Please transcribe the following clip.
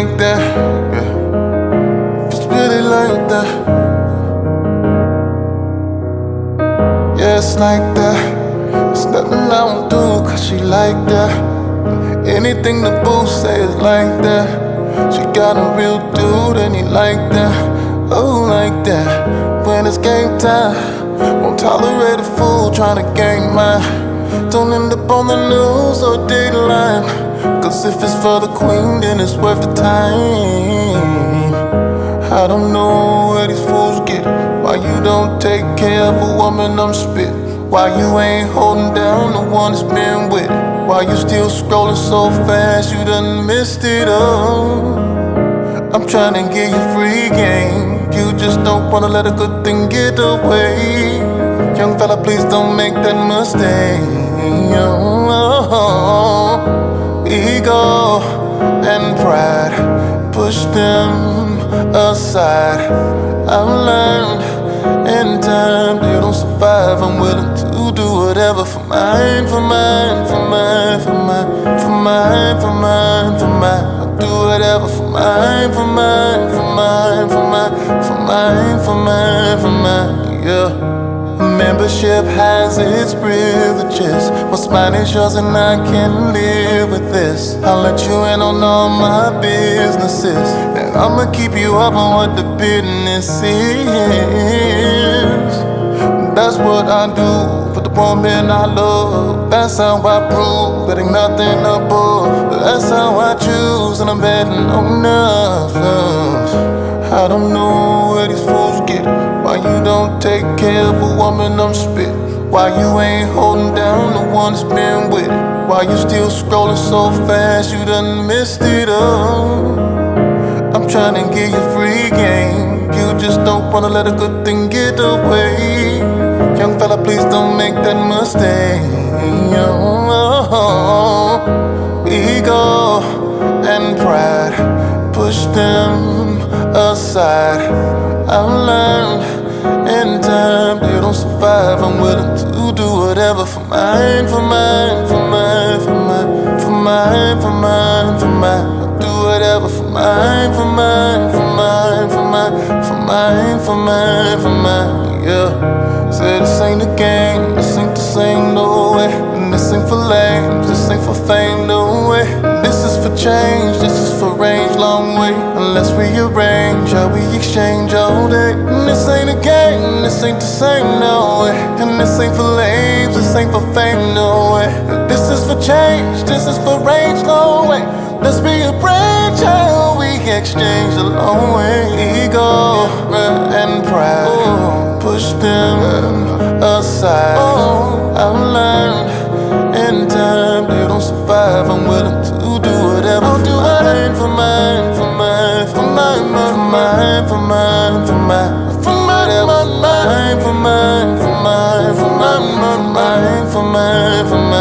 like that, yeah. If it's really like that, yeah, it's like that. It's nothing I won't do, cause she like that. Anything the boo say is like that. She got a real dude and he like that. Oh, like that. When it's game time, won't tolerate a fool tryna gain mine. Don't end up on the news or Dateline, cause if it's for the queen, then it's worth the time. I don't know where these fools get it. Why you don't take care of a woman I'm spit? Why you ain't holding down the one that's been with it? Why you still scrolling so fast, you done missed it all. I'm tryna give you free game, you just don't wanna let a good thing get away. Young fella, please don't make that mistake. Ego and pride, push them aside. I've learned in time they don't survive. I'm willing to do whatever for mine, for mine, for mine, for mine, for mine, for mine, for mine. I'll do whatever for mine, for mine, for mine, for mine, for mine, for mine, for mine, yeah. Membership has its privileges. What's mine is yours and I can live with this. I'll let you in on all my businesses, and I'ma keep you up on what the business is. That's what I do for the woman I love. That's how I prove that ain't nothing above. That's how I choose, and I'm betting on others. I don't know where these fools get it. Why you don't take care of a woman I'm spit? Why you ain't holding down the one that's been with it? Why you still scrolling so fast, you done missed it all. I'm tryna give you free game, you just don't wanna let a good thing get away. Young fella, please don't make that mistake. Ego and pride, push them aside. I've learned in time they don't survive. I'm willing to do whatever for mine, for mine, for mine, for mine, for mine, for mine, for mine. I'll do whatever for mine, for mine, for mine, for mine, for mine, for mine, for mine, yeah. Say this ain't a game, this ain't the same, no way. And this ain't for lames, this ain't for fame, no way. This is for change, this is for range, long way. Unless we arrange how we exchange all day. And this ain't a game, this ain't the same, no way. And this ain't for lames, this ain't for fame, no way. This is for change, this is for range, long way. Let's rearrange how we exchange a long way. Ego and pride, push them aside. I've learned in time they don't survive. I'm willing to do whatever. I'll do mine, for mine, for mine, for mine, for mine, for mine, for mine, for mine, for mine, for mine, for mine, for mine, for mine, for mine, for mine.